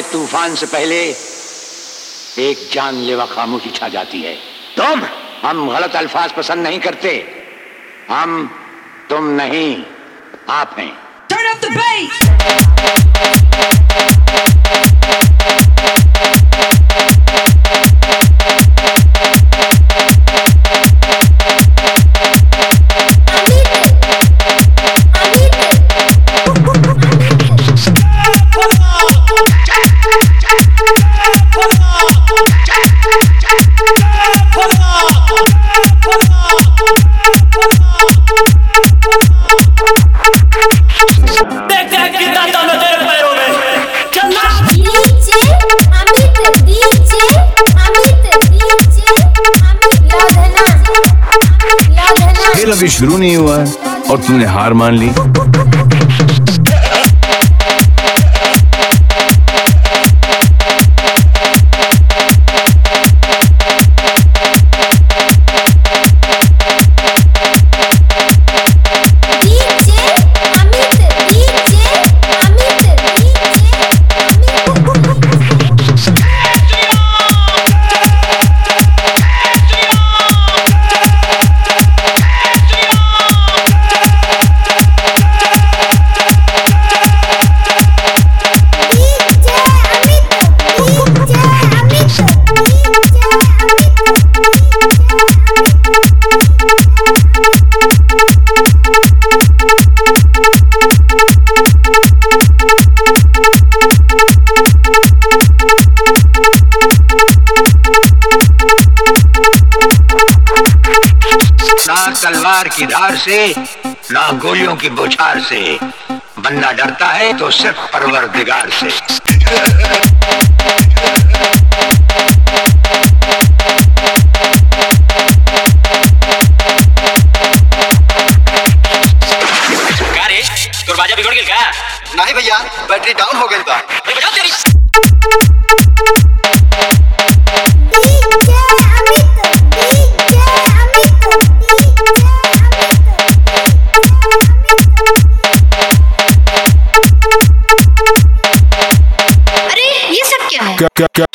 तूफान से पहले एक जानलेवा खामोशी छा जाती है। हम गलत अल्फाज पसंद नहीं करते। हम तुम नहीं, आप हैं। Turn up the bass. खेल अभी शुरू नहीं हुआ है और तुमने हार मान ली। ना तलवार की धार से, ना गोलियों की बौछार से। बंदा डरता है तो सिर्फ परवरदिगार से। दरवाजा बिगड़ गया क्या? नहीं भैया, बैटरी डाउन हो गई था। बजाओ तेरी। अरे ये सब क्या है? क्या